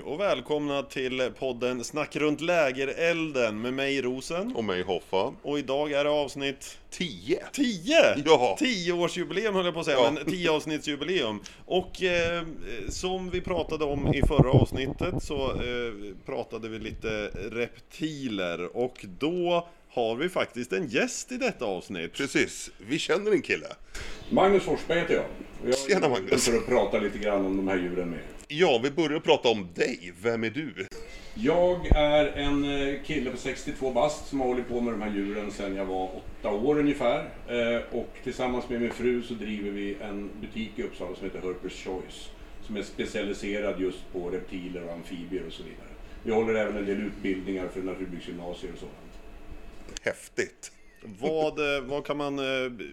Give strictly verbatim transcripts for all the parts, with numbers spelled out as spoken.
och välkomna till podden Snack runt lägerelden med mig Rosen. Och mig Hoffa. Och idag är det avsnitt tio. tio? Ja. Tioårsjubileum höll jag på att säga, Ja. men tio avsnittsjubileum. Och eh, som vi pratade om i förra avsnittet så eh, pratade vi lite reptiler. Och då har vi faktiskt en gäst i detta avsnitt. Precis, vi känner en kille. Magnus Forsberg heter jag. Och jag Tjena, Magnus. För att prata lite grann om de här djuren med. Ja, vi börjar prata om dig. Vem är du? Jag är en kille på sextiotvå bast som har hållit på med de här djuren sedan jag var åtta år ungefär. Och tillsammans med min fru så driver vi en butik i Uppsala som heter Herpers Choice. Som är specialiserad just på reptiler och amfibier och så vidare. Vi håller även en del utbildningar för naturbruksgymnasier och sådant. Häftigt. Vad, vad kan man...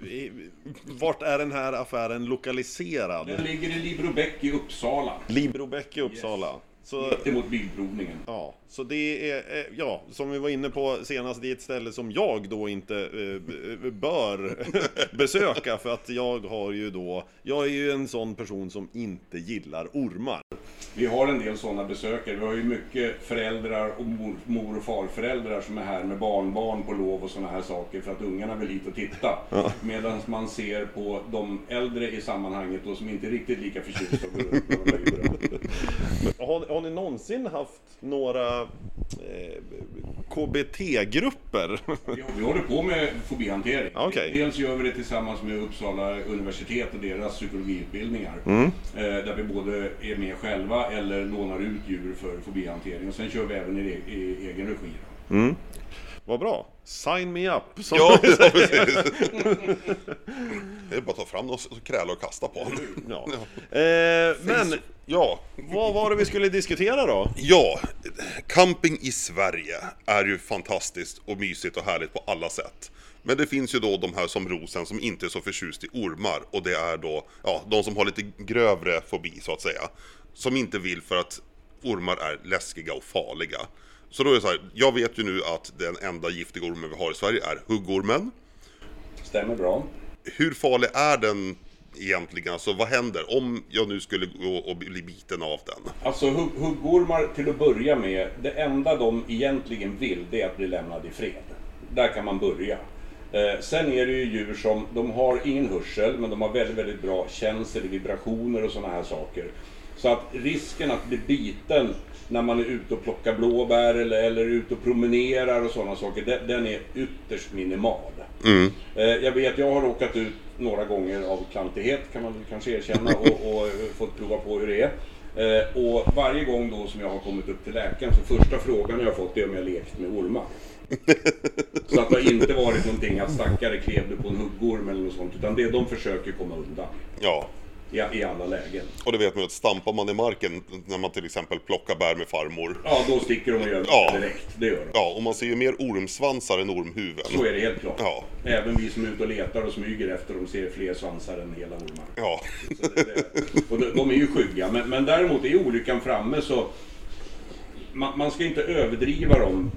Vart är den här affären lokaliserad? Den ligger i Librobäck i Uppsala. Librobäck i Uppsala. Yes. Så, Mitt emot bilprovningen. ja, så det är, ja, som vi var inne på senast, det är ett ställe som jag då inte eh, bör besöka. För att jag har ju då, jag är ju en sån person som inte gillar ormar. Vi har en del sådana besökare. Vi har ju mycket föräldrar och mor, mor- och farföräldrar som är här med barnbarn på lov och sådana här saker för att ungarna vill hit och titta. Ja. Medan man ser på de äldre i sammanhanget då, som inte är riktigt lika förtjusta på de här djuren. Har, har ni någonsin haft några eh, K B T-grupper? Ja, vi håller på med fobihantering. Okay. Dels gör vi det tillsammans med Uppsala universitet och deras psykologiutbildningar. Mm. Eh, där vi både är med själva eller lånar ut djur för fobihantering. Och sen kör vi även i, i egen regi. Mm. Vad bra. Sign me up. Ja, ja, precis. Det är bara att ta fram och kräla och kasta på. Ja. Eh, men ja. Vad var det vi skulle diskutera då? Ja, camping i Sverige är ju fantastiskt och mysigt och härligt på alla sätt. Men det finns ju då de här som Rosen som inte är så förtjust i ormar. Och det är då, ja, de som har lite grövre fobi så att säga. Som inte vill för att ormar är läskiga och farliga. Så då är det så här, jag vet ju nu att den enda giftiga ormen vi har i Sverige är huggormen. Stämmer bra. Hur farlig är den egentligen? Alltså vad händer om jag nu skulle gå och bli biten av den? Alltså hugg- huggormar till att börja med, det enda de egentligen vill det är att bli lämnad i fred. Där kan man börja. Eh, sen är det ju djur som, de har ingen hörsel men de har väldigt, väldigt bra känsel, vibrationer och sådana här saker. Så att risken att bli biten när man är ute och plockar blåbär eller, eller ute och promenerar och sådana saker, den, den är ytterst minimal. Mm. Eh, jag vet, jag har råkat ut några gånger av klantighet kan man kanske erkänna och, och fått prova på hur det är. Eh, och varje gång då som jag har kommit upp till läkaren så första frågan jag har fått är om jag lekt med ormar. Så att det har inte varit någonting att stackare klevde på en huggorm eller något sånt, utan det de försöker komma undan. Ja. I, I alla lägen. Och det vet man att stampar man i marken när man till exempel plockar bär med farmor. Ja, då sticker de och gör ja. direkt. Det gör de. Ja, och man ser ju mer ormsvansar än ormhuvuden. Så är det helt klart. Ja. Även vi som är ute och letar och smyger efter dem ser fler svansar än hela ormar. Ja. Så det, det, och de, de är ju skygga. Men, men däremot är olyckan framme så man, man ska inte överdriva dem.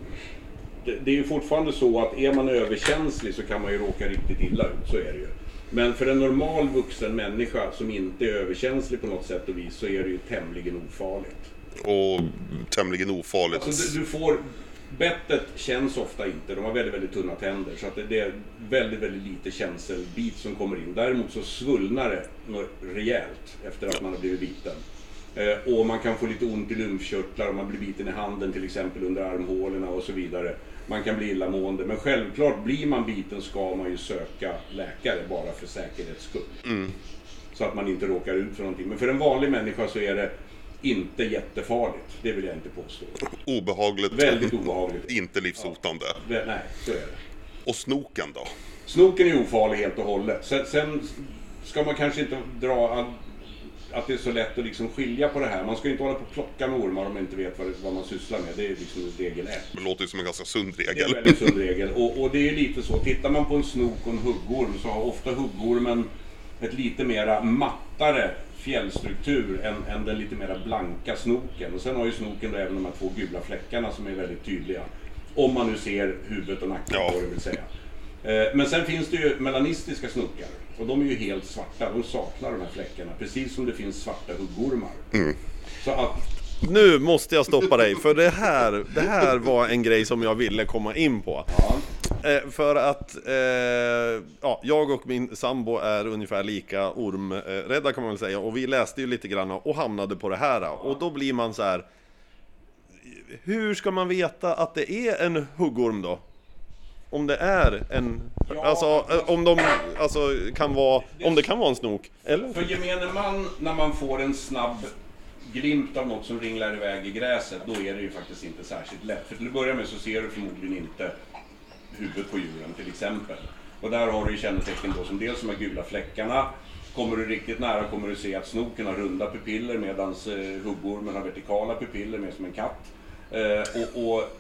Det, det är ju fortfarande så att är man överkänslig så kan man ju råka riktigt illa ut. Så är det ju. Men för en normal vuxen människa som inte är överkänslig på något sätt och vis så är det ju tämligen ofarligt. Och tämligen ofarligt. Alltså, du, du får, bettet känns ofta inte, de har väldigt, väldigt tunna tänder så att det, det är väldigt, väldigt lite känselbit som kommer in. Däremot så svullnar det rejält efter att man har blivit biten. Eh, och man kan få lite ont i lymfkörtlar om man blir biten i handen till exempel under armhålorna och så vidare. Man kan bli illamående, men självklart blir man biten ska man ju söka läkare bara för säkerhets skull. Mm. Så att man inte råkar ut för någonting. Men för en vanlig människa så är det inte jättefarligt, det vill jag inte påstå. Obehagligt. Väldigt obehagligt. Inte livshotande. Ja. Nej, så är det. Och snoken då? Snoken är ofarlig helt och hållet. Sen, sen ska man kanske inte dra att, att det är så lätt att liksom skilja på det här. Man ska inte hålla på och plocka med ormar om man inte vet vad, det, vad man sysslar med. Det är liksom regel ett. Det låter ju som en ganska sund regel. Det är en väldigt sund regel. Och, och det är lite så. Tittar man på en snok och en huggorm så har ofta huggormen ett lite mera mattare fjällstruktur än, än den lite mera blanka snoken. Och sen har ju snoken då även de här två gula fläckarna som är väldigt tydliga. Om man nu ser huvudet och nacken ja. på det vill säga. Eh, men sen finns det ju melanistiska snokar. Och de är ju helt svarta. De saknar de här fläckarna. Precis som det finns svarta huggormar. Mm. Så att nu måste jag stoppa dig, för det här, det här var en grej som jag ville komma in på. Ja. Eh, för att eh, ja, jag och min sambo är ungefär lika ormrädda kan man väl säga. Och vi läste ju lite grann och hamnade på det här. Och då blir man så här: hur ska man veta att det är en huggorm då? Om det är en, Ja, alltså om de alltså kan vara, om det kan vara en snok eller? För gemene man, när man får en snabb glimt av något som ringlar iväg i gräset, då är det ju faktiskt inte särskilt lätt. För till att börja med så ser du förmodligen inte huvudet på djuren till exempel. Och där har du ju kännetecken då som dels de här gula fläckarna. Kommer du riktigt nära kommer du se att snoken har runda pupiller medan eh, huggormen har vertikala pupiller mer som en katt. Eh, och, och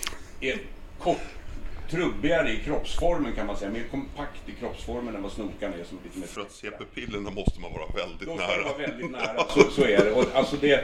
är kort, trubbigare i kroppsformen kan man säga, mer kompakt i kroppsformen än vad snokan är som lite mer. För att se pupillerna måste man vara väldigt Då ska nära. man vara väldigt nära. Så, så är det. Och alltså det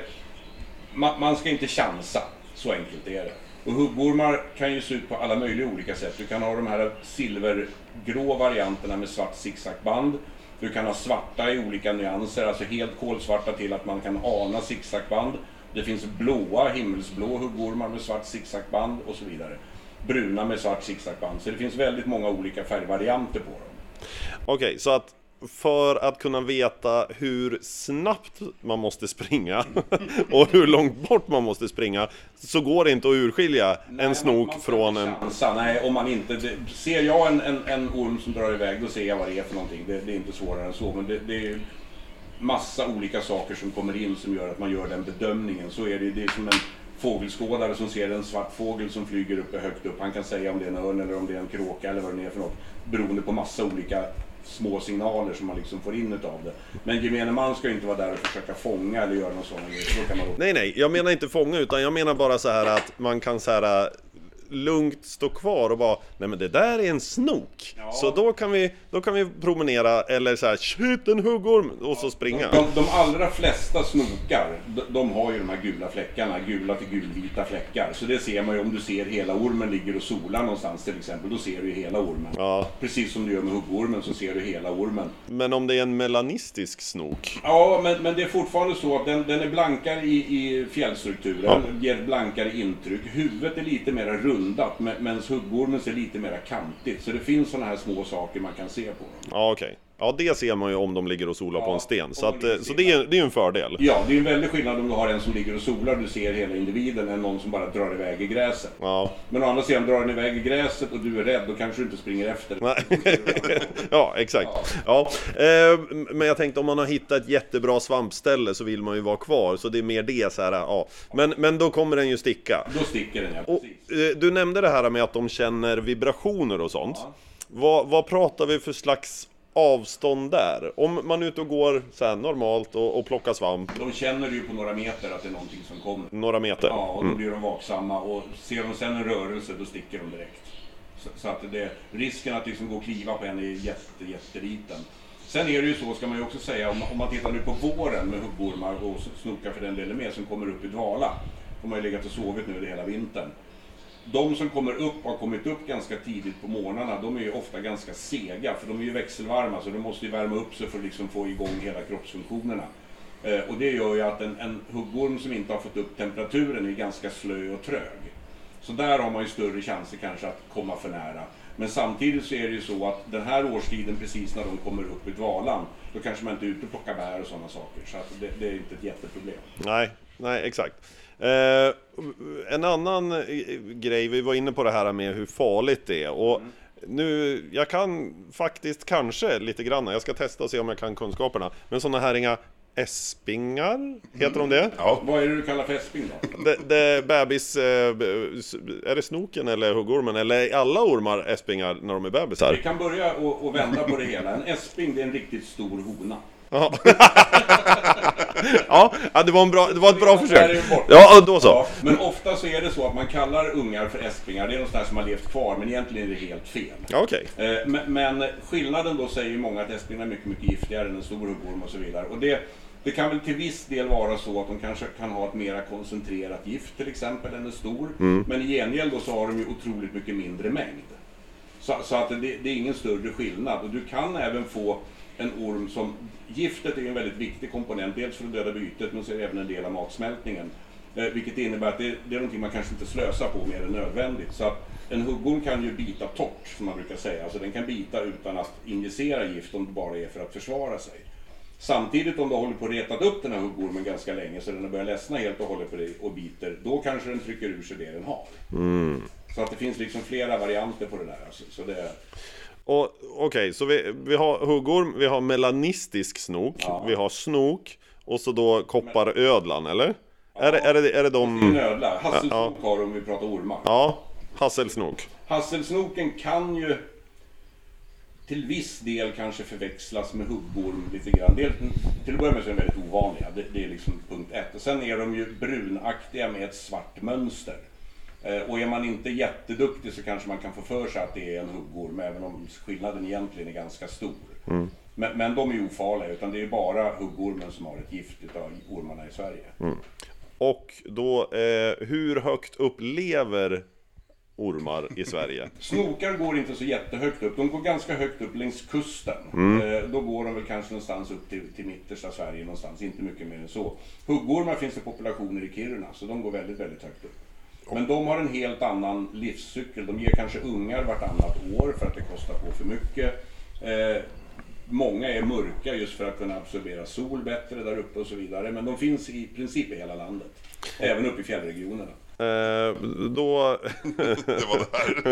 man, man ska inte chansa, så enkelt är det. Och huggormar kan ju se ut på alla möjliga olika sätt. Du kan ha de här silvergrå varianterna med svart zigzagband. Du kan ha svarta i olika nyanser, alltså helt kolsvarta till att man kan ana zigzagband. Det finns blåa, himmelsblå huggormar med svart zigzagband och så vidare. Bruna med svart zigzagband. Så det finns väldigt många olika färgvarianter på dem. Okej, okay, så att för att kunna veta hur snabbt man måste springa och hur långt bort man måste springa, så går det inte att urskilja Nej, en snok man, man från en... Chansa. Nej, om man inte... Det, ser jag en, en, en orm som drar iväg, då ser jag vad det är för någonting. Det, det är inte svårare än så, men det, det är massa olika saker som kommer in som gör att man gör den bedömningen. Så är det, det är som en fågelskådare som ser en svart fågel som flyger uppe högt upp. Han kan säga om det är en örn eller om det är en kråka eller vad det är för något, beroende på massa olika små signaler som man liksom får in utav det. Men gemene man ska ju inte vara där och försöka fånga eller göra något sånt. Då kan man... Nej, nej, jag menar inte fånga, utan jag menar bara så här att man kan så här lugnt stå kvar och bara, nej men det där är en snok. Ja. Så då kan vi då kan vi promenera eller så här, shit en huggorm och ja. så springa. De, de allra flesta snokar, de, de har ju de här gula fläckarna, gula till gulvita fläckar. Så det ser man ju om du ser hela ormen ligger och solar någonstans till exempel, då ser du ju hela ormen. Ja. Precis som du gör med huggormen så ser du hela ormen. Men om det är en melanistisk snok? Ja, men, men det är fortfarande så att den, den är blankare i, i fjällstrukturen, ja. ger blankare intryck. Huvudet är lite mer runt, men huggormen ser lite mer kantigt. Så det finns såna här små saker man kan se på dem. Ja, okej. Okay. Ja, det ser man ju om de ligger och solar ja, på en sten. Så, att, så det är ju en fördel. Ja, det är en väldig skillnad om du har en som ligger och solar, du ser hela individen, än någon som bara drar iväg i gräset. Ja. Men å andra sidan, drar den iväg i gräset och du är rädd, då kanske du inte springer efter. Nej. Ja, exakt. Ja. Ja. Eh, men jag tänkte, om man har hittat ett jättebra svampställe så vill man ju vara kvar. Så det är mer det så här, ja. Men, men då kommer den ju sticka. Då sticker den, ja, precis. Och, eh, du nämnde det här med att de känner vibrationer och sånt. Ja. Vad, vad pratar vi för slags avstånd där? Om man är ute och går så här normalt och, och plockar svamp. De känner ju på några meter att det är någonting som kommer. Några meter? Ja, och då blir de vaksamma. Och ser de sen en rörelse, då sticker de direkt. Så, så att det, risken att liksom gå och kliva på en är jätte, jätteliten. Sen är det ju så, ska man ju också säga, om, om man tittar nu på våren med huggormar och snokar för den delen med som kommer upp i dvala. De har ju legat och sovit nu hela vintern. De som kommer upp har kommit upp ganska tidigt på morgnarna, de är ju ofta ganska sega, för de är ju växelvarma, så de måste ju värma upp sig för att liksom få igång hela kroppsfunktionerna. Eh, och det gör ju att en, en huggorm som inte har fått upp temperaturen är ganska slö och trög. Så där har man ju större chanser kanske att komma för nära. Men samtidigt så är det ju så att den här årstiden, precis när de kommer upp i dvalan, då kanske man inte är ute och plockar bär och sådana saker. Så att det, det är inte ett jätteproblem. Nej, nej exakt. Eh, en annan eh, grej, vi var inne på det här med hur farligt det är. Och mm. nu, jag kan faktiskt kanske lite grann, jag ska testa och se om jag kan kunskaperna. Men sådana här inga äspingar, heter de det? Ja. Vad är det du kallar för äsping då? Det, det bebis, är det snoken eller huggormen? Eller är alla ormar äspingar när de är bebisar? Vi kan börja och, och vända på det hela. En äsping, det är en riktigt stor hona. Ja. Ja, det var, en bra, det var ett bra försök. Ja, då så. Ja, men ofta så är det så att man kallar ungar för äspingar. Det är någonstans som har levt kvar, men egentligen är det helt fel. Ja, okay. Men, men skillnaden då säger ju många att äspingar är mycket, mycket giftigare än en stor huggorm och så vidare. Och det, det kan väl till viss del vara så att de kanske kan ha ett mera koncentrerat gift till exempel än en stor. Mm. Men i gengäld då så har de ju otroligt mycket mindre mängd. Så, så att det, det är ingen större skillnad. Och du kan även få en orm som, giftet är en väldigt viktig komponent, dels för att döda bytet men så är det även en del av matsmältningen. Eh, vilket innebär att det, det är någonting man kanske inte slösar på mer än nödvändigt. Så att en huggorm kan ju bita torrt, som man brukar säga. Alltså den kan bita utan att injicera gift om det bara är för att försvara sig. Samtidigt om du håller på att retat upp den här huggormen ganska länge så den har börjat ledsna helt och hållet på dig och biter, då kanske den trycker ur sig det den har. Mm. Så att det finns liksom flera varianter på det där. Alltså. Så det... Okej, okay, så vi, vi har huggorm, vi har melanistisk snok, ja. Vi har snok och så då kopparödlan, eller? Ja. Är, det, är, det, är det de... Det är en ödla. Hasselsnok ja. Har om vi pratar ormar. Ja, hasselsnok. Hasselsnoken kan ju till viss del kanske förväxlas med huggorm lite grann. Det är, till att börja med så är de väldigt ovanliga, det, det är liksom punkt ett. Och sen är de ju brunaktiga med ett svart mönster. Eh, och är man inte jätteduktig så kanske man kan få för sig att det är en huggorm, även om skillnaden egentligen är ganska stor. Mm. Men, men de är ju ofarliga, utan det är bara huggormen som har ett gift utav ormarna i Sverige. Mm. Och då, eh, hur högt upp lever ormar i Sverige? Snokar går inte så jättehögt upp. De går ganska högt upp längs kusten. Mm. Eh, då går de väl kanske någonstans upp till, till mittersta Sverige någonstans. Inte mycket mer än så. Huggormar finns det populationer i Kiruna, så de går väldigt, väldigt högt upp. Men de har en helt annan livscykel. De ger kanske ungar vartannat år för att det kostar på för mycket. Eh, många är mörka just för att kunna absorbera sol bättre där uppe och så vidare. Men de finns i princip i hela landet. Även uppe i fjällregionerna. Eh, då... det var det här.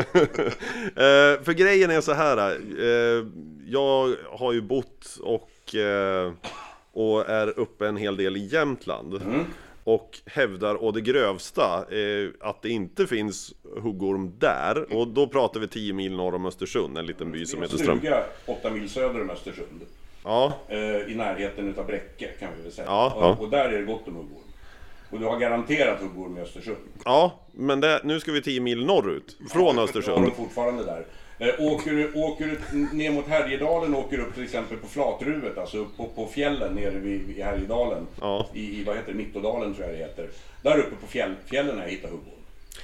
eh, för grejen är så här. Eh, jag har ju bott och, eh, och är uppe en hel del i Jämtland. Mm. Och hävdar å det grövsta eh, att det inte finns huggorm där. Och då pratar vi tio mil norr om Östersund, en liten by som heter Ström. Det är åtta mil söder om Östersund. Ja. Eh, I närheten utav Bräcke kan vi väl säga. Ja, och, ja. och där är det gott om huggorm. Och du har garanterat huggorm i Östersund. Ja, men det, nu ska vi tio mil norrut från ja, Östersund. Ja, de är fortfarande där. Eh, åker, du, åker du ner mot Härjedalen, åker upp till exempel på Flatruvet, alltså upp på, på fjällen nere vid, vid Härjedalen. Ja. I, vad heter det, Mittådalen tror jag det heter. Där uppe på fjäll, fjällen har jag hittat huggorm.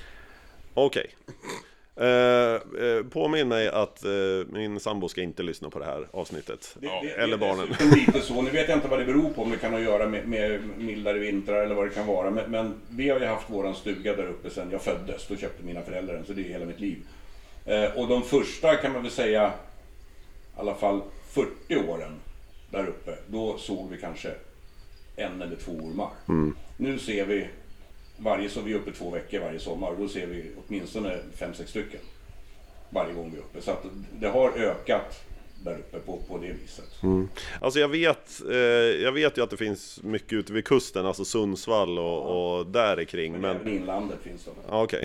Okej. Okay. Eh, eh, påminn mig att eh, min sambo ska inte lyssna på det här avsnittet. Det, det, eller det, barnen. Det är lite så. Nu vet jag inte vad det beror på, om det kan ha att göra med, med mildare vintrar eller vad det kan vara. Men, men vi har ju haft våran stuga där uppe sedan jag föddes. Då köpte mina föräldrar den, så det är hela mitt liv. Eh, och de första kan man väl säga, i alla fall fyrtio åren där uppe, då såg vi kanske en eller två ormar. Mm. Nu ser vi varje, så vi är uppe två veckor varje sommar, då ser vi åtminstone fem, sex stycken varje gång vi är uppe. Så att det har ökat där uppe på, på det viset. Mm. Alltså jag vet, eh, jag vet ju att det finns mycket ute vid kusten, alltså Sundsvall och, ja. och där är kring. Men, men även inlandet finns det. Ja, okej. Okay.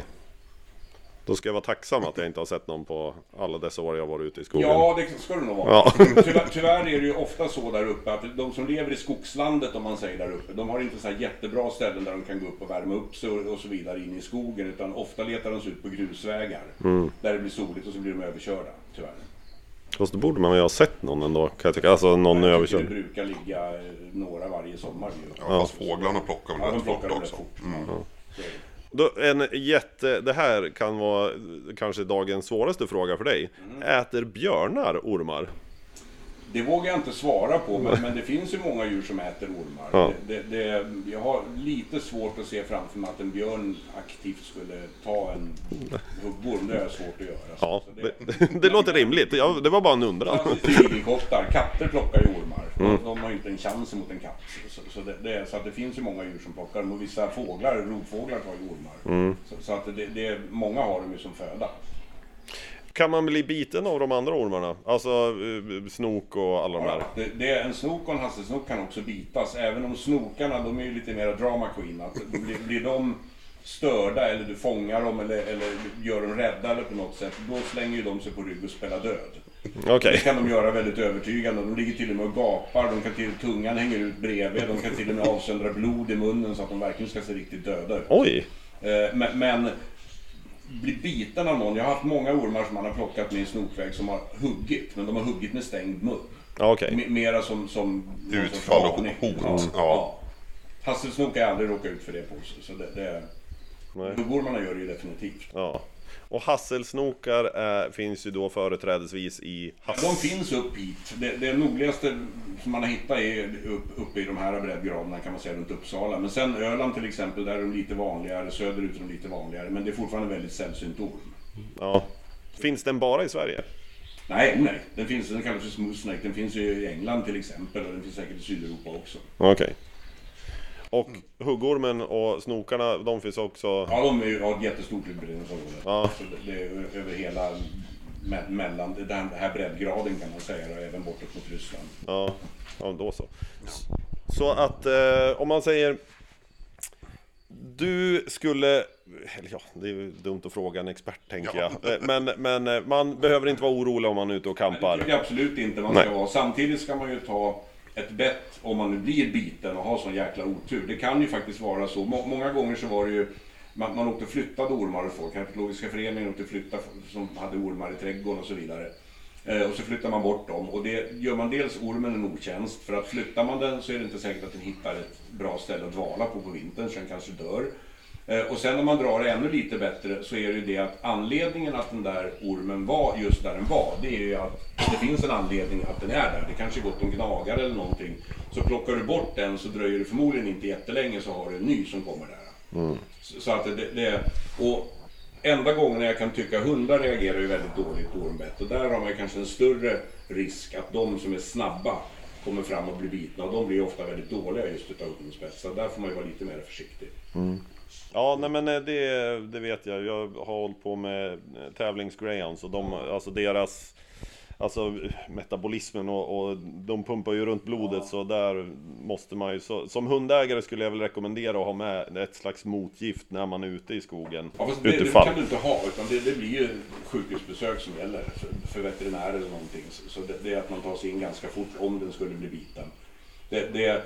Då ska jag vara tacksam att jag inte har sett någon på alla dessa år jag varit ute i skogen. Ja, det ska du nog vara. Ja. Tyvärr, tyvärr är det ju ofta så där uppe att de som lever i skogslandet, om man säger där uppe, de har inte så här jättebra ställen där de kan gå upp och värma upp sig och, och så vidare in i skogen, utan ofta letar de sig ut på grusvägar mm. där det blir soligt och så blir de överkörda, tyvärr. Fast då borde man ju ha sett någon ändå, kan jag tycka. Alltså någon jag överkörd. Det brukar ligga några varje sommar. Ja, ja. Fast fåglarna plockar de ja, rätt fort också. Rätt fort. Mm. Ja. Då, en jätte, det här kan vara kanske dagens svåraste fråga för dig. Mm. Äter björnar ormar? Det vågar jag inte svara på, men, men det finns ju många djur som äter ormar. Ja. Det, det, jag har lite svårt att se framför mig att en björn aktivt skulle ta en huggorm. Det är svårt att göra. Ja, så det, det, det låter rimligt. Ja, det var bara en undran. Igelkottar, katter plockar ju ormar. Mm. De har ju inte en chans mot en katt. Så, så, det, det, så att det finns ju många djur som plockar dem. Och vissa fåglar, rovfåglar tar ju ormar. Mm. Så, så att det, det, många har dem ju som föda. Kan man bli biten av de andra ormarna? Alltså snok och alla de ja, där? Det, det är en snok och en hasselsnok kan också bitas. Även om snokarna, de är ju lite mer drama queen. Att blir, blir de störda eller du fångar dem eller, eller gör dem rädda eller på något sätt, då slänger ju de sig på rygg och spelar död. Okay. Det kan de göra väldigt övertygande. De ligger till och med och gapar, de kan till, tungan hänger ut bredvid, de kan till och med avsöndra blod i munnen så att de verkligen ska se riktigt döda ut. Oj! Men, men bli biten av någon, jag har haft många ormar som man har plockat med i snokväg som har huggit, men de har huggit med stängd mun. Okay. M- mera som, som utfall och hot. Ja. Ja. Ja. Hasselsnok har jag aldrig råkat ut för det på, så det, det huggormarna gör det ju definitivt. Ja. Och hasselsnokar är, finns ju då företrädesvis i hass... De finns upp hit. Det, det nordligaste som man har hittat är upp, uppe i de här breddgraderna kan man säga runt Uppsala. Men sen Öland till exempel, där är de lite vanligare, söderut är de lite vanligare. Men det är fortfarande väldigt sällsynt orm. Ja. Finns den bara i Sverige? Nej, nej. Den finns, den kallas för smooth snake. Den finns i England till exempel och den finns säkert i Sydeuropa också. Okej. Okay. Och huggormen och snokarna, de finns också... Ja, de är ju ett jättestort utbredningsområde. Ja. Så det, det är över hela me- mellan den här breddgraden kan man säga, och även bortåt mot Ryssland. Ja, ja då så. Så att eh, om man säger... Du skulle... Eller ja, det är ju dumt att fråga en expert tänker Ja. jag. Men, men man behöver inte vara orolig om man är ute och kampar. Det tycker jag absolut inte man ska vara. Samtidigt ska man ju ta ett bett om man nu blir biten och har sån jäkla otur. Det kan ju faktiskt vara så. Må- många gånger så var det ju man, man åkte flyttade ormar och folk. Herpetologiska föreningen åkte flytta som hade ormar i trädgården och så vidare. Eh, och så flyttar man bort dem. Och det gör man dels ormen en otjänst. För att flyttar man den så är det inte säkert att den hittar ett bra ställe att dvala på på vintern. Så den kanske dör. Och sen om man drar det ännu lite bättre så är det ju det att anledningen att den där ormen var just där den var, det är ju att det finns en anledning att den är där. Det kanske gått en gnagare eller någonting. Så plockar du bort den så dröjer det förmodligen inte jättelänge så har du en ny som kommer där. Mm. Så, så att det, det och enda gången jag kan tycka hundar reagerar ju väldigt dåligt på ormbett. Och där har man kanske en större risk att de som är snabba kommer fram och blir bitna. Och de blir ofta väldigt dåliga just utav ormspett. Så där får man ju vara lite mer försiktig. Mm. Ja, nej men det, det vet jag. Jag har hållit på med tävlingsgreyhounds och de, alltså deras alltså metabolismen och, och de pumpar ju runt blodet, ja. Så där måste man ju så, som hundägare skulle jag väl rekommendera att ha med ett slags motgift när man är ute i skogen. Ja, fast det, det kan du inte ha, utan det, det blir ju sjukhusbesök som gäller för, för veterinärer eller någonting. Så det, det är att man tar sig in ganska fort om den skulle bli biten. Det, det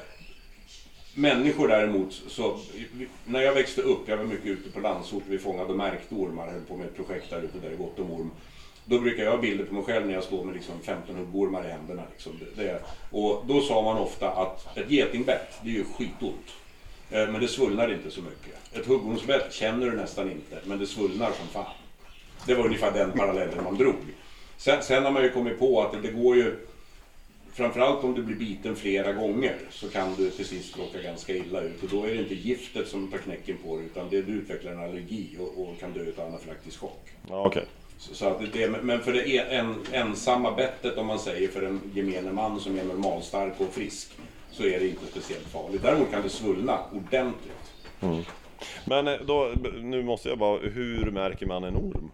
Människor däremot, så när jag växte upp, jag var mycket ute på landsort, vi fångade märktormar, höll på med ett projekt där ute där det är gott om orm. Då brukar jag ha bilder på mig själv när jag står med liksom femton huggormar i händerna. Liksom. Det, det, och då sa man ofta att ett getingbett, det är ju skitont. Eh, men det svullnar inte så mycket. Ett huggormsbett känner du nästan inte, men det svullnar som fan. Det var ungefär den parallellen man drog. Sen, sen har man ju kommit på att det, det går ju... Framförallt om du blir biten flera gånger så kan du till sist råka ganska illa ut. Och då är det inte giftet som tar knäcken på dig, utan det är du utvecklar en allergi och, och kan dö av anafylaktisk chock. Ja, okej. Så, så att det, men för det är en, ensamma bettet, om man säger, för en gemene man som är normalstark och frisk, så är det inte speciellt farligt. Däremot kan det svullna ordentligt. Mm. Men då, nu måste jag bara, hur märker man en orm?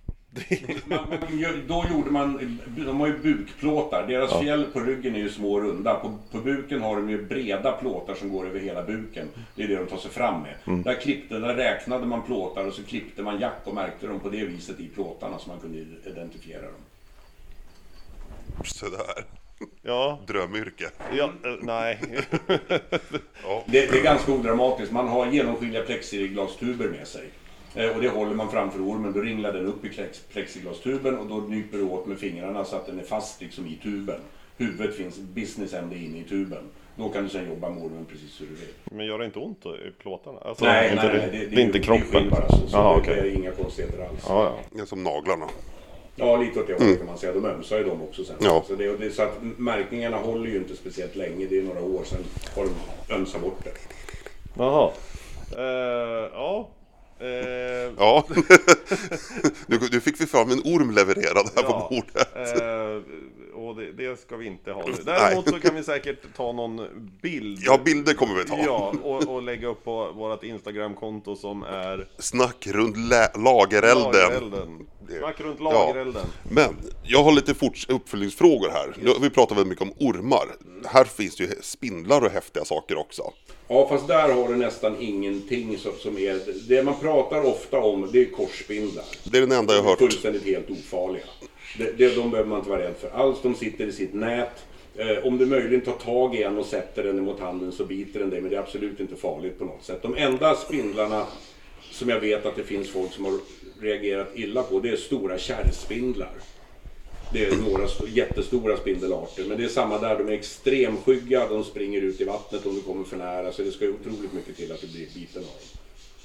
man, man, då gjorde man, de har ju bukplåtar, deras ja. fjäll på ryggen är ju små och runda, på, på buken har de ju breda plåtar som går över hela buken, det är det de tar sig fram med. Mm. Där klippte, där räknade man plåtar och så klippte man jack och märkte dem på det viset i plåtarna så man kunde identifiera dem. Sådär. Ja. Drömyrke. Ja, äh, nej. ja. det, det är ganska odramatiskt, man har genomskinliga plexiglastuber med sig. Och det håller man framför ormen, då ringlar den upp i plexiglastuben och då nyper du åt med fingrarna så att den är fast liksom i tuben. Huvudet finns business ända inne i tuben. Då kan du sen jobba med ormen precis hur du vill. Men gör det inte ont i plåtarna? Alltså, nej, inte nej, det, nej, det, det, det är inte det, kroppen. Det är bara så, så Aha, det, okay. det är inga konstigheter alls. Ja, ja. Det är som naglarna. Ja, lite åt det mm. kan man säga. De ömsar ju dem också sen. Ja. Så, det, det, så att märkningarna håller ju inte speciellt länge. Det är några år sedan har de ömsat bort det. Jaha. Uh, ja. Uh, ja, nu, nu fick vi fram en orm levererad här ja, på bordet. Uh, och det, det ska vi inte ha nu. Däremot så kan vi säkert ta någon bild. Ja, bilder kommer vi ta. Ja, och, och lägga upp på vårt Instagramkonto som är Snack runt lä- lagerelden. lagerelden. Snack runt lagerelden. Ja. Men jag har lite forts- uppföljningsfrågor här. Yes. Vi pratar väldigt mycket om ormar. Mm. Här finns det ju spindlar och häftiga saker också. Ja, fast där har du nästan ingenting som, som är... Det man pratar ofta om, det är korsspindlar. Det är den enda jag har hört. Fullständigt helt ofarliga. Det, det, de behöver man inte vara rädd för alls. De sitter i sitt nät. Eh, om du möjligen tar tag i en och sätter den mot handen så biter den dig. Men det är absolut inte farligt på något sätt. De enda spindlarna som jag vet att det finns folk som har reagerat illa på, det är stora kärrspindlar. Det är några st- jättestora spindelarter, men det är samma där, de är extremskygga, de springer ut i vattnet om du kommer för nära, så det ska ju otroligt mycket till att du blir biten av dem.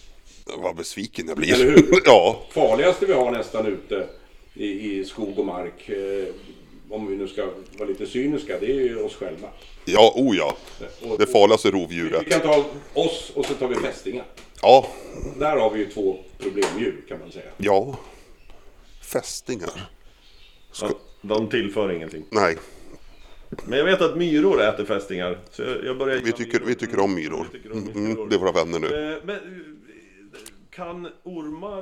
Vad besviken jag blir. Eller hur? Ja. Farligaste vi har nästan ute i, i skog och mark, eh, om vi nu ska vara lite cyniska, det är ju oss själva. Ja, oh ja. Och, Det farligaste vi rovdjuret. kan ta oss och så tar vi fästingar. Ja, Där har vi ju två problemdjur kan man säga. ja. Fästingar. Ja, de tillför ingenting. Nej, Men jag vet att myror äter fästingar. Så jag, jag börjar vi tycker, vi tycker om myror. Vi tycker om Mm, myror. det är våra vänner nu. Eh, Men eh, kan ormar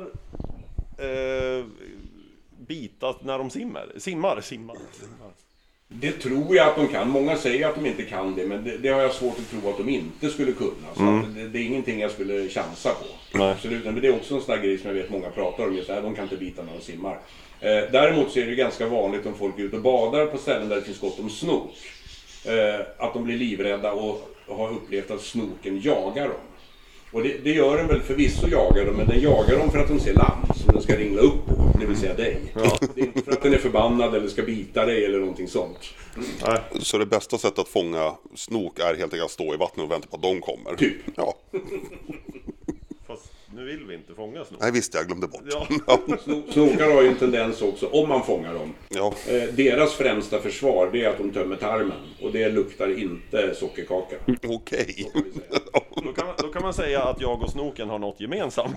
eh, bita när de simmar? Simmar, simmar, simmar. Det tror jag att de kan. Många säger att de inte kan det, men det, det har jag svårt att tro att de inte skulle kunna. Så Mm. att det, det är ingenting jag skulle chansa på. Nej. Absolut. Men det är också en sån där grej som jag vet många pratar om. Just det här, de kan inte bita när de simmar. Eh, däremot så är det ganska vanligt om folk är ute och badar på ställen där det finns gott om snok. Eh, att de blir livrädda och har upplevt att snoken jagar dem. Och det, det gör den väl förvisso jagar dem, men den jagar dem för att de ser land som den ska ringla upp på, det vill säga dig. Ja. Det är inte för att den är förbannad eller ska bita dig eller någonting sånt. Nej. Så det bästa sättet att fånga snok är helt enkelt att stå i vattnet och vänta på att de kommer. Typ. Ja. Fast nu vill vi inte fånga snok. Nej, visst, jag glömde bort. Ja. Sno- Snokar har ju en tendens också, om man fångar dem. Ja. Eh, deras främsta försvar, det är att de tömmer tarmen. Och det luktar inte sockerkaka. Okej. Kan vi säga. Då, kan man, då kan man säga att jag och snoken har något gemensamt.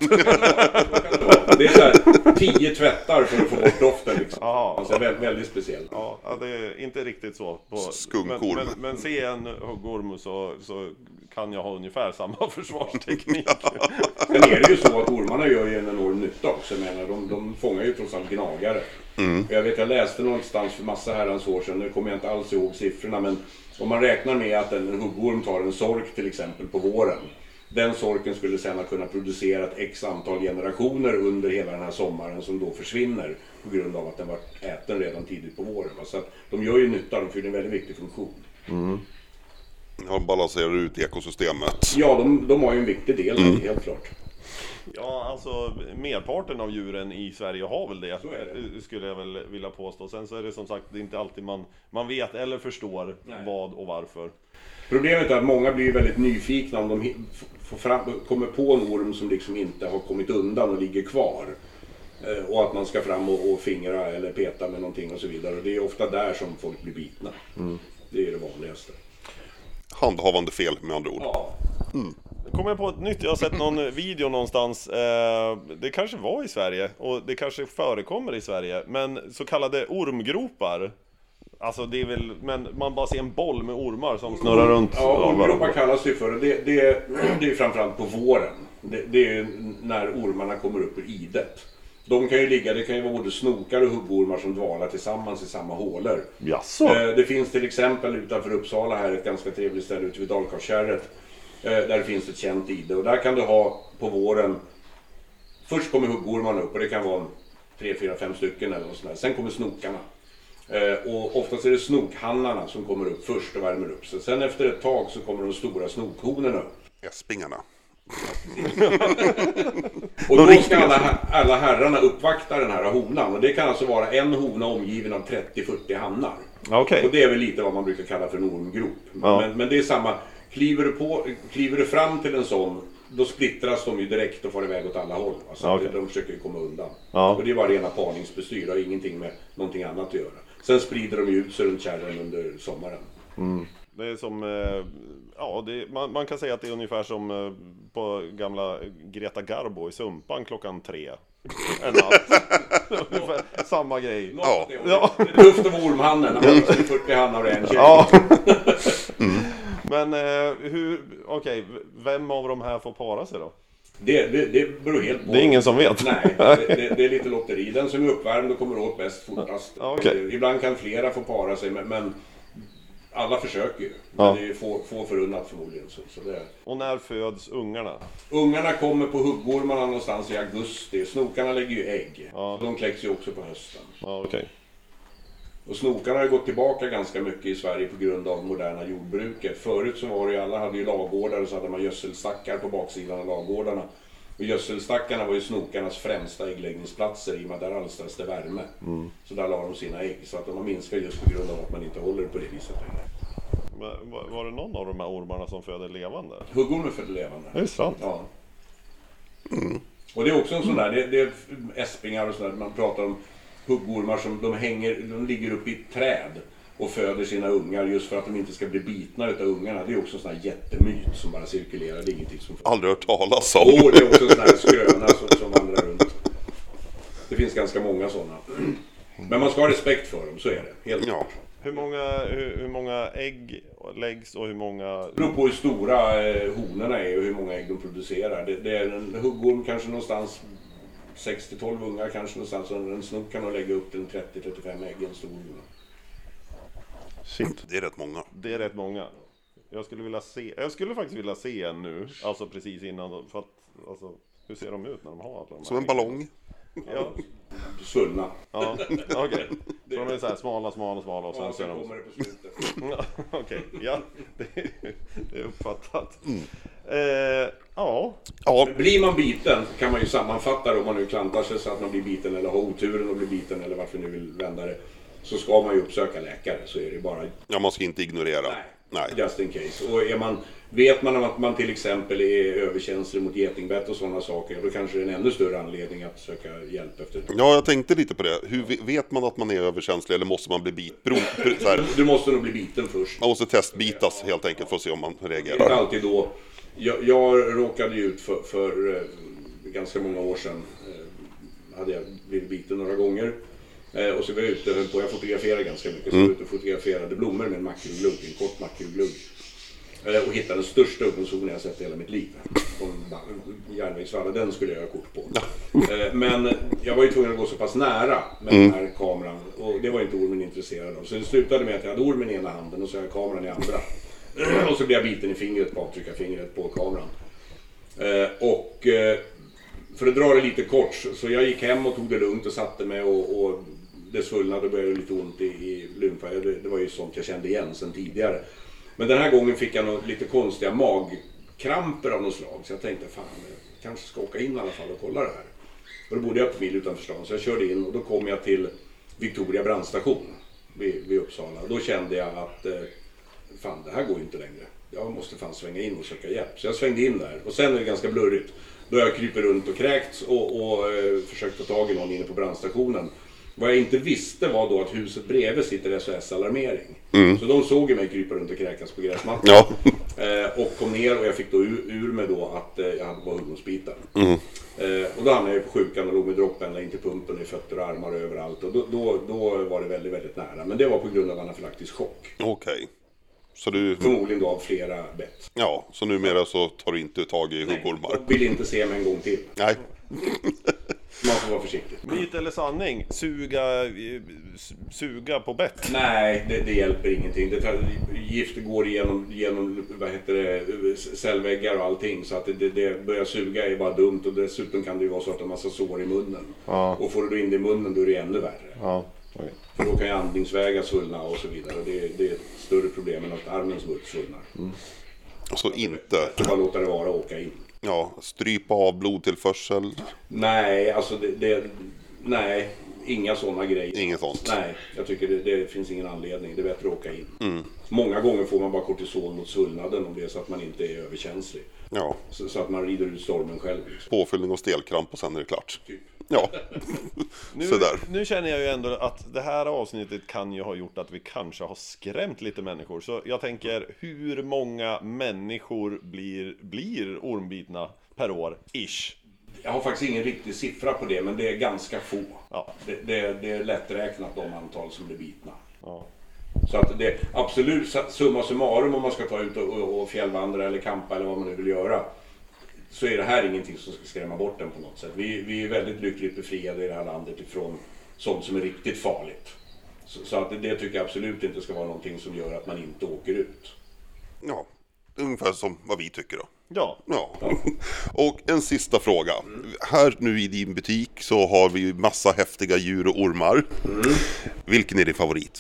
Det är så här, tio tvättar för att få bort doften liksom. Ja. Alltså vä- väldigt speciellt. Ja, ja, det är inte riktigt så. På, Skunkorm. Men, men, men se en huggorm så, så kan jag ha ungefär samma försvarsteknik. Sen är det ju så att ormarna gör ju en enorm nytta också. Jag menar, de, de fångar ju trots allt gnagare. Mm. Jag vet, jag läste någonstans för massa herrans år sedan, nu kommer jag inte alls ihåg siffrorna, men om man räknar med att en huggorm tar en sork till exempel på våren, den sorken skulle sedan ha kunnat producera ett x antal generationer under hela den här sommaren som då försvinner på grund av att den var äten redan tidigt på våren. Så att de gör ju nytta, de fyller en väldigt viktig funktion. Mm. Ja, balanserar ut ekosystemet. Ja, de, de har ju en viktig del, mm. helt klart. Ja, alltså merparten av djuren i Sverige har väl det, Så är det. skulle jag väl vilja påstå. Sen så är det som sagt, det är inte alltid man, man vet eller förstår Nej. vad och varför. Problemet är att många blir väldigt nyfikna om de hi- får fram, kommer på en orm som liksom inte har kommit undan och ligger kvar. Eh, och att man ska fram och, och fingra eller peta med någonting och så vidare. Och det är ofta där som folk blir bitna. Mm. Det är det vanligaste. Handhavande fel med andra ord. Ja. Kommer jag på ett nytt, jag har sett någon video någonstans, eh, det kanske var i Sverige och det kanske förekommer i Sverige, men så kallade ormgropar. Alltså det är väl, men man bara ser en boll med ormar som snurrar runt. Ja, ormgropar kallas det för. Det, det, det är framförallt på våren. Det, det är när ormarna kommer upp ur idet. De kan ju ligga, det kan ju vara både snokar och huggormar som dvalar tillsammans i samma hålor. Jaså? Eh, Det finns till exempel utanför Uppsala här ett ganska trevligt ställe ute vid Dalkarlskärret. eh, Där det finns ett känt ide. Och där kan du ha på våren, först kommer huggormarna upp och det kan vara en tre, fyra, fem stycken eller något sånt där. Sen kommer snokarna. Eh, Och oftast är det snokhannarna som kommer upp först och värmer upp sig. Sen efter ett tag så kommer de stora snokhonorna upp. Äspingarna. Och då ska alla, alla herrarna uppvakta den här honan. Och det kan alltså vara en hona omgiven av trettio till fyrtio hannar. Okej. Och det är väl lite vad man brukar kalla för en ormgrop. Ja. Men, men det är samma. Kliver du, på, kliver du fram till en sån, då splittras de ju direkt och får iväg åt alla håll. Alltså, Okej. de försöker ju komma undan. Ja. Och det är bara rena parningsbestyr, det har ingenting med någonting annat att göra. Sen sprider de ju ut sig runt kärren under sommaren. Det är som, eh, ja, det, man, man kan säga att det är ungefär som eh, på gamla Greta Garbo i Sumpan klockan tre. En natt. Ungefär samma grej. Ja. Ja. Det är tufft att vara ormhannen när man har fyrtio hannar och en tjej. Ja. Men eh, hur, okej, vem av de här får para sig då? Det, det, det beror helt på. Det är ingen som vet. Nej, det, det, det är lite lotteri. Den som är uppvärmd och kommer åt bäst fortast. Ja, okej. Ibland kan flera få para sig, men, men alla försöker ju. Men Ja. det är få, få förunnat förmodligen. Så, så det är. Och när föds ungarna? Ungarna kommer på huggormarna någonstans i augusti. Snokarna lägger ju ägg. Ja. De kläcks ju också på hösten. Ja, okej. Och snokarna har ju gått tillbaka ganska mycket i Sverige på grund av moderna jordbruket. Förut så var det ju, alla hade ju ladugårdar och så hade man gödselstackar på baksidan av ladugårdarna. Och gödselstackarna var ju snokarnas främsta äggläggningsplatser i och med att där alstras det värme. Mm. Så där la de sina ägg. Så att de har minskat just på grund av att man inte håller på det viset längre. Men var- Var det någon av de här ormarna som föder levande? Huggormen födde levande. Det är sant. Ja. Mm. Och det är också en sån där, det, det är äspingar och sådär, man pratar om huggormar som de hänger, de ligger uppe i ett träd och föder sina ungar just för att de inte ska bli bitna utav ungarna. Det är också en sån här jättemyt som bara cirkulerar, det är ingenting som... Aldrig hört talas om. Åh, det är också en sån här skröna som, som vandrar runt. Det finns ganska många sådana. Men man ska ha respekt för dem, så är det. Helt Ja. Hur många, hur, hur många ägg läggs och hur många... Det beror på hur stora eh, honorna är och hur många ägg de producerar. Det, det är en huggorm kanske någonstans sex till tolv ungar kanske någonstans. Och en snopp kan nog lägga upp till trettio till trettiofem ägg i en stor hona. Shit, Det är rätt många. det är rätt många. Jag skulle vilja se, jag skulle faktiskt vilja se en nu, alltså precis innan, för att, alltså, hur ser de ut när de har alla de här Som en äggen? ballong. Ja, Svullna. ja, okej. Så de är så här smala, smala, smala och sen Ja, så är sen de... kommer det på slutet. Ja, okej, ja, det, det är uppfattat. Eh, ja, Ja, Blir man biten kan man ju sammanfatta det, om man nu klantar sig så att man blir biten eller har oturen att bli biten eller varför nu vill vända det. Så ska man ju uppsöka läkare, så är det bara... ja, man ska inte ignorera. Nej. Nej. Just in case. Och är man, vet man att man till exempel är överkänslig mot getingbett och sådana saker, då kanske det är en ännu större anledning att söka hjälp efter det. Ja, jag tänkte lite på det. Hur ve- vet man att man är överkänslig eller måste man bli bit? Bro, så här, Du måste nog bli biten först. man måste testbitas helt enkelt för att se om man Det är inte reagerar. alltid då. Jag, jag råkade ju ut för, för eh, ganska många år sedan. Eh, hade jag blivit biten några gånger. Eh, och så var jag ute och höll på, jag fotograferade ganska mycket. Så jag var ute och fotograferade blommor med en makrylglugg, en kort makrylglugg. Eh, och hittade den största ungdomszonen jag sett i hela mitt liv. Från järnvägsvalla, den skulle jag ha kort på. Eh, men jag var ju tvungen att gå så pass nära med den här kameran. Och det var inte ormen intresserad av. Så det slutade med att jag hade ormen i ena handen och så hade jag kameran i andra. Och så blev jag biten i fingret på avtryckarfingret på kameran. Eh, och eh, för att dra det lite kort, så jag gick hem och tog det lugnt och satte mig och, och det svullnade och började lite ont i, i lymfa. Det, det var ju sånt jag kände igen sedan tidigare. Men den här gången fick jag något, lite konstiga magkramper av något slag. Så jag tänkte, fan, jag kanske ska åka in i alla fall och kolla det här. Och då bodde jag på mil utanför stan, så jag körde in och då kom jag till Victoria brandstation vid, vid Uppsala. Och då kände jag att, eh, fan, det här går inte längre. Jag måste fan svänga in och söka hjälp. Så jag svängde in där. Och sen är det ganska blurrigt. Då har jag kryper runt och kräkts och, och eh, försökt få tag i någon inne på brandstationen. Vad jag inte visste var då att huset bredvid sitter S O S-alarmering. Mm. Så de såg mig krypa runt och kräkas på gräsmattan. Ja. Eh, och kom ner och jag fick då ur, ur mig då att eh, jag hade bara huggormsbitar. Mm. Eh, och då hamnade jag på sjukan och låg med droppen ända in till pumpen i fötter och armar och överallt. Och då, då, då var det väldigt, väldigt nära. Men det var på grund av anafylaktisk chock. Okej. Okay. Så du... Förmodligen då av flera bett. Ja, så numera så tar du inte tag i huggormar. Jag vill inte se mig en gång till. Nej. Man får vara försiktig. myt eller sanning? Suga, eh, suga på bett? Nej, det, det hjälper ingenting. Det tar, gift går igenom, genom vad heter det, cellväggar och allting. Så att det, det, det börjar suga är bara dumt. Och dessutom kan det ju vara så att det har massa sår i munnen. Ja. Och får du in det i munnen då är det ännu värre. Ja. Okay. För då kan ju andningsvägar svullna och så vidare. Det, det är ett större problem än att armens mutt svullnar. Mm. Så inte... Så bara låta det vara och åka in. Ja, strypa av blodtillförsel. Nej, alltså det... det nej, inga sådana grejer. Inget sånt. Nej, jag tycker det, det finns ingen anledning. Det är bättre att åka in. Mm. Många gånger får man bara kortison mot svullnaden om det är så att man inte är överkänslig. Ja. Så, så att man rider ut stormen själv. Liksom. Påfyllning och stelkramp och sen är det klart. Typ. Ja, nu, sådär. Nu känner jag ju ändå att det här avsnittet kan ju ha gjort att vi kanske har skrämt lite människor. Så jag tänker, hur många människor blir, blir ormbitna per år, ish? Jag har faktiskt ingen riktig siffra på det, men det är ganska få. Ja. Det, det, det är lätträknat de antal som blir bitna. Ja. Så att det absolut summa summarum om man ska ta ut och, och, och fjällvandra eller kampa eller vad man nu vill göra. Så är det här ingenting som ska skrämma bort den på något sätt. Vi, vi är väldigt lyckligt befriade i det här landet ifrån sånt som är riktigt farligt. Så, så att det, det tycker jag absolut inte ska vara någonting som gör att man inte åker ut. Ja, ungefär som vad vi tycker då. Ja. Ja. Och en sista fråga. Mm. Här nu i din butik så har vi massa häftiga djur och ormar. Mm. Vilken är din favorit?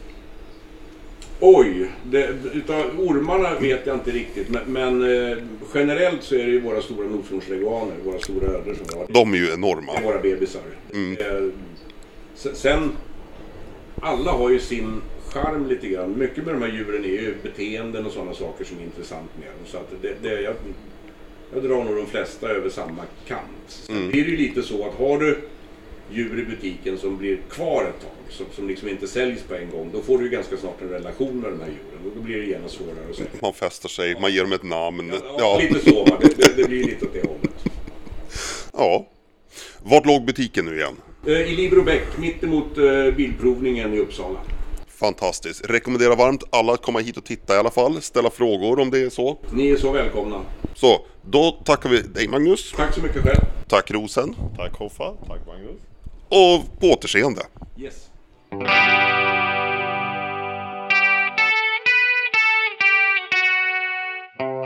Oj, det, utav ormarna vet jag inte riktigt, men, men eh, generellt så är det ju våra stora nordfjordsleguaner, våra stora ödlor som vi har. De är ju enorma. Våra bebisar. Mm. Eh, sen, alla har ju sin charm lite grann. Mycket med de här djuren är ju beteenden och sådana saker som är intressant med dem. Så att det, det, jag, Jag drar nog de flesta över samma kant. Sen mm. blir det ju lite så att har du djur i butiken som blir kvar ett tag, som, som liksom inte säljs på en gång, då får du ju ganska snart en relation med de här djuren och då blir det gärna svårare att sälja. Man fäster sig, ja. Man ger dem ett namn. Ja, ja, ja. Lite så, va? Det, det, det blir lite åt det hållet. Ja. Vart låg butiken nu igen? I Liberobäck, mitt emot bilprovningen i Uppsala. Fantastiskt. Rekommenderar varmt alla att komma hit och titta i alla fall. Ställa frågor om det är så. Ni är så välkomna. Så, då tackar vi dig Magnus. Tack så mycket själv. Tack Rosen. Tack Hoffa. Tack Magnus. Och på återseende. Yes.